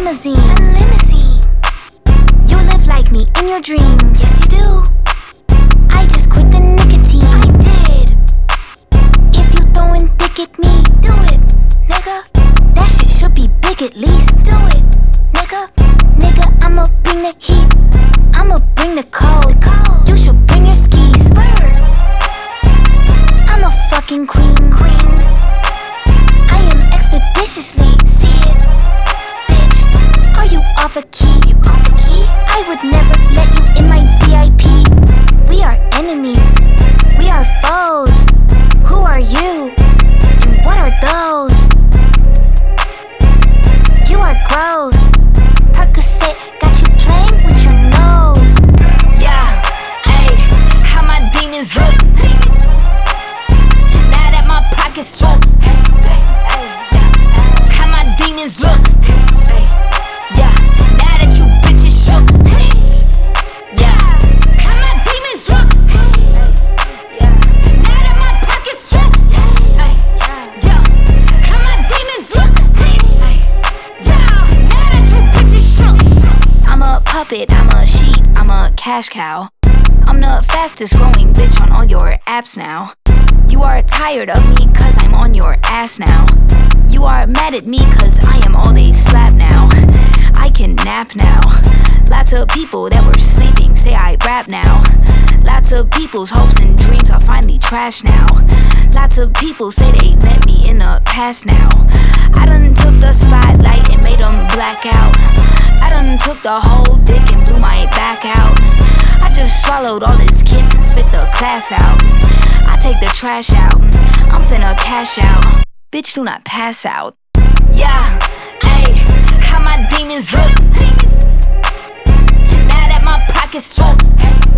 limousine. You live like me in your dreams. Yes, you do. I just quit the nicotine. I did. If you throwing dick at me, Do it, nigga. that shit should be big at least. Do it, nigga. Nigga, I'ma bring the heat. I'ma bring the cold. Cold. You should bring your skis. Bird. I'm a fucking queen. Queen. I am expeditiously. See it, bitch. Are you off a key? You off the key? I would never let you in my VIP. We are enemies. We are foes. Who are you? And what are those? You are gross. Percocet got you playing with your nose. Yeah, ayy, how my demons look. Now that my pocket's full. How my demons look. Yeah, now that you bitches shook. Yeah, how my demons look. Now that my pocket's full. Yeah, how my demons look. Yeah, now that you bitches shook. I'm a puppet, I'm a sheep, I'm a cash cow. I'm the fastest growing bitch on all your apps now. You are tired of me cause I'm on your ass now. You are mad at me cause I am all they slap now. I can nap now. Lots of people that were sleeping say I rap now. Lots of people's hopes and dreams are finally trash now. Lots of people say they met me in the past now. I done took the spotlight and made them black out. I done took the whole dick and blew my back out. I just swallowed all his kids and spit the class out. I take the trash out. I'm finna cash out. Bitch, do not pass out. Yeah, ayy, how my demons look. Now that my pocket's full.